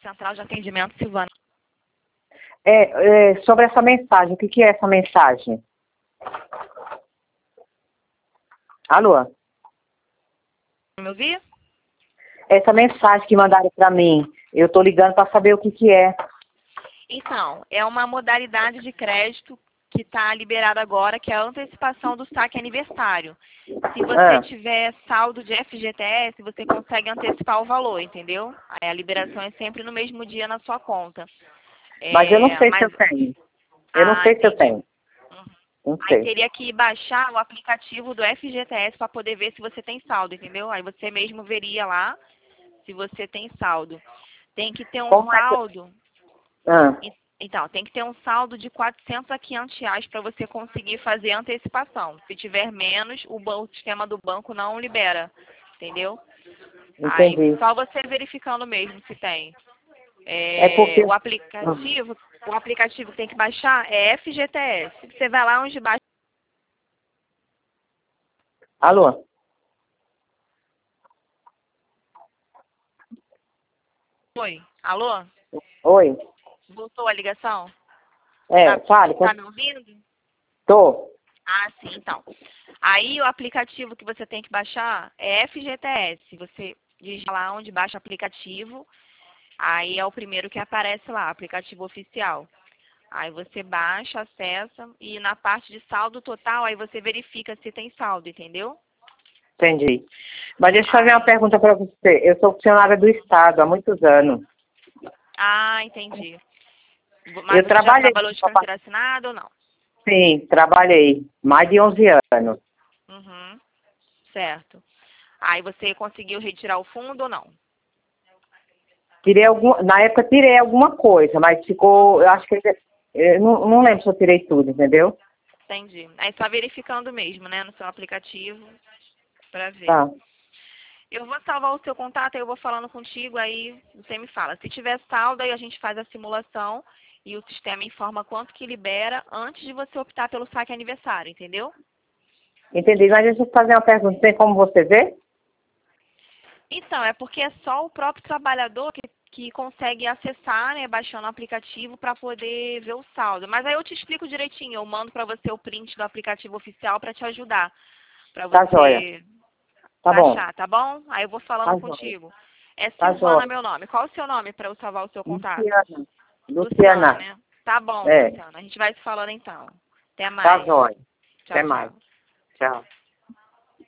Central de Atendimento, Silvana. Sobre essa mensagem, o que é essa mensagem? Alô? Me ouvir? Essa mensagem que mandaram para mim, eu estou ligando para saber o que é. Então, é uma modalidade de crédito que está liberada agora, que é a antecipação do saque aniversário. Se você tiver saldo de FGTS, você consegue antecipar o valor, entendeu? Aí a liberação é sempre no mesmo dia na sua conta. Mas eu não sei se eu tenho. Eu não sei se eu tenho. Não sei. Aí teria que baixar o aplicativo do FGTS para poder ver se você tem saldo, entendeu? Aí você mesmo veria lá se você tem saldo. Tem que ter um saldo. Então, tem que ter um saldo de 400 a 500 reais para você conseguir fazer a antecipação. Se tiver menos, o esquema do banco não libera, entendeu? Entendi. Aí, só você verificando mesmo se tem. Porque o aplicativo que tem que baixar é FGTS. Você vai lá onde baixa. Alô? Oi. Alô? Oi. Voltou a ligação? Fale. Tá me ouvindo? Tô. Ah, sim, então. Aí o aplicativo que você tem que baixar é FGTS. Você diz lá onde baixa aplicativo, aí é o primeiro que aparece lá, aplicativo oficial. Aí você baixa, acessa e na parte de saldo total, aí você verifica se tem saldo, entendeu? Entendi. Mas deixa eu fazer uma pergunta para você. Eu sou funcionária do Estado há muitos anos. Ah, entendi. Mas você já trabalhou de carteira assinada ou não? Sim, trabalhei. Mais de 11 anos. Uhum, certo. Aí você conseguiu retirar o fundo ou não? Na época tirei alguma coisa, mas ficou, eu acho que eu não lembro se eu tirei tudo, entendeu? Entendi. Aí só verificando mesmo, né, no seu aplicativo, para ver. Tá. Eu vou salvar o seu contato, aí eu vou falando contigo, aí você me fala. Se tiver saldo, aí a gente faz a simulação e o sistema informa quanto que libera antes de você optar pelo saque aniversário, entendeu? Entendi, mas deixa eu fazer uma pergunta. Tem como você ver? Então, é porque é só o próprio trabalhador que consegue acessar, né, baixando o aplicativo para poder ver o saldo. Mas aí eu te explico direitinho, eu mando para você o print do aplicativo oficial para te ajudar, para Tá você joia. Tá baixar, bom. tá bom? Aí eu vou falando Tá joia. contigo. É Tá Silvana joia. meu nome. Qual o seu nome para eu salvar o seu contato? Luciana. Luciana, Luciana. né? Tá bom, É. Luciana. A gente vai se falando então. Até Tá mais. joia. Tchau, Até mais. tchau. Tchau.